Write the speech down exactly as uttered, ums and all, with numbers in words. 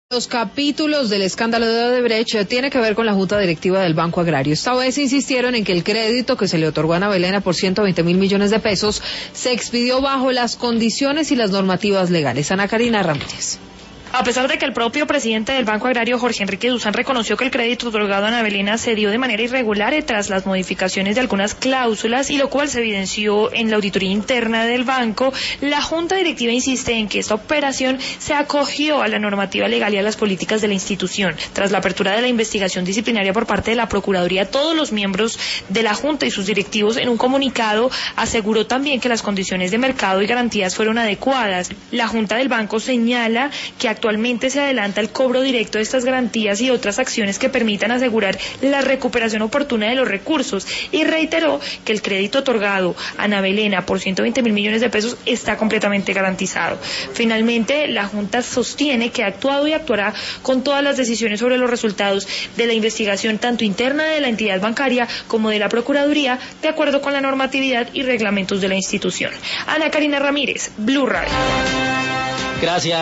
Los capítulos del escándalo de Odebrecht tiene que ver con la Junta Directiva del Banco Agrario. Esta vez insistieron en que el crédito que se le otorgó a Ana Belena por ciento veinte mil millones de pesos se expidió bajo las condiciones y las normativas legales. Ana Karina Ramírez. A pesar de que el propio presidente del Banco Agrario, Jorge Enrique Duzán, reconoció que el crédito otorgado a Ana Belena se dio de manera irregular tras las modificaciones de algunas cláusulas, y lo cual se evidenció en la auditoría interna del banco, la Junta Directiva insiste en que esta operación se acogió a la normativa legal y a las políticas de la institución. Tras la apertura de la investigación disciplinaria por parte de la Procuraduría, todos los miembros de la Junta y sus directivos, en un comunicado, aseguró también que las condiciones de mercado y garantías fueron adecuadas. La Junta del Banco señala que actualmente se adelanta el cobro directo de estas garantías y otras acciones que permitan asegurar la recuperación oportuna de los recursos, y reiteró que el crédito otorgado a Ana Belena por ciento veinte mil millones de pesos está completamente garantizado. Finalmente, la Junta sostiene que ha actuado y actuará con todas las decisiones sobre los resultados de la investigación, tanto interna de la entidad bancaria como de la Procuraduría, de acuerdo con la normatividad y reglamentos de la institución. Ana Karina Ramírez, Blue Radio. Gracias.